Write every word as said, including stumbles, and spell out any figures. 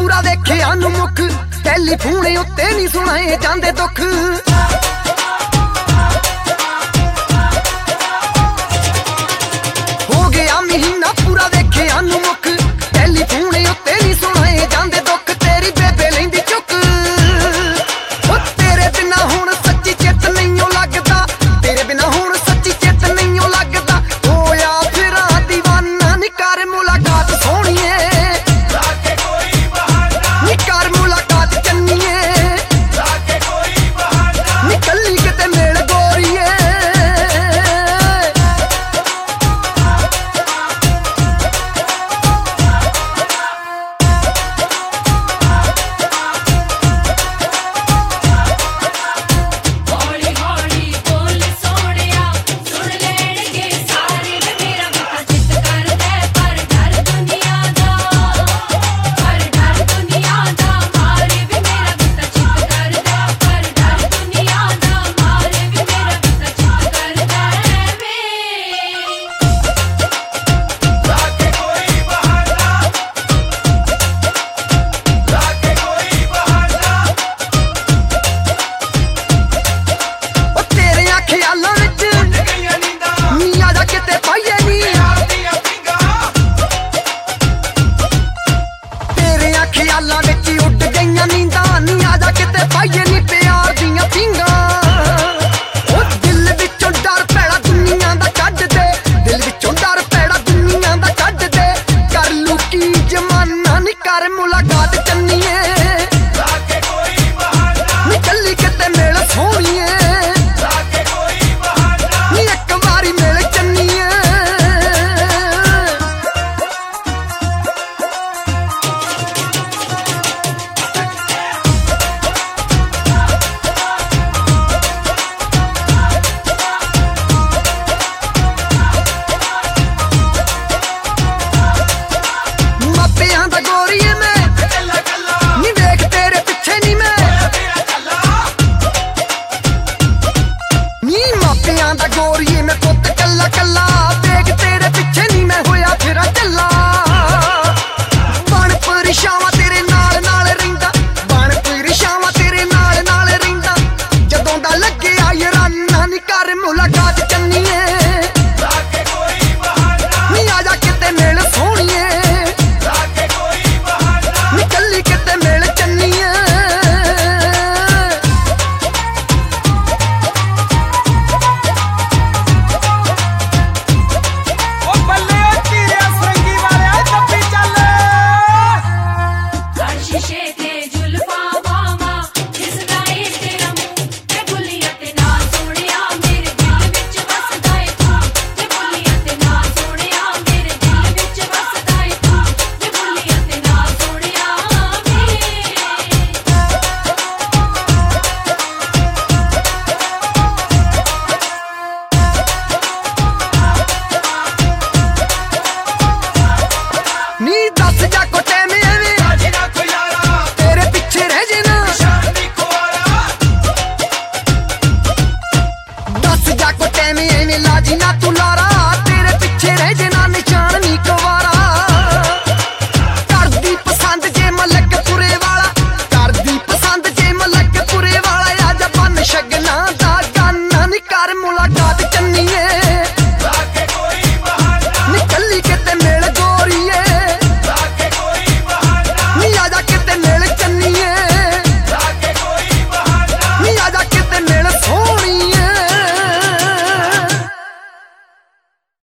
पूरा देखिया नु मुख टैलीफोन उत्ते नहीं सुनाए जांदे दुख हो गया महीना पूरा देखिया नु मुख टैलीफोन उत्ते नहीं सुनाए जांदे दुख तेरी बेबे लैंदी चुक ओ तेरे बिना हुण सच्ची चित नहीं लगदा तेरे बिना हुण सच्ची चित नहीं लगदा होया फिर दीवाना नी कर मुलाकात सोहणीए लाके कोई बहाना नी कर मुलाकात चन्नीए लाके कोई बहाना नी कल्ली किते मेल गोरीए ख्यालां विच उड़ गईयां नींदां नी आजा किते पाइए नी प्यार दियां पींगां ओ दिल विचों डर पैड़ा दुनिया दा कढ दे दिल विचों डर पैड़ा दुनिया दा कढ दे कर लू की जमाना नी कर मुलाकात चन्नीए लाके कोई बहाना नी कल्ली किते मेल सोहणीए लाके कोई बहाना नी इक वारी मेल चन्नीए गोरिए मैं पुत कल्ला कल्ला देख तेरे पिछे नहीं मैं होया फिरा चला बन परिछावां तेरे नाल नाल रहिंदा बन परिछावां तेरे नाल नाल रहिंदा जदों दा लगे याराना नी कर मुलाकात चन्नीए लाके कोई बहाना नी आजा किते मेल सोहणीए लाके कोई बहाना नी कल्ली किते मेल चन्नीए लाजी ना तू लारा तेरे पीछे रह जे ना निशान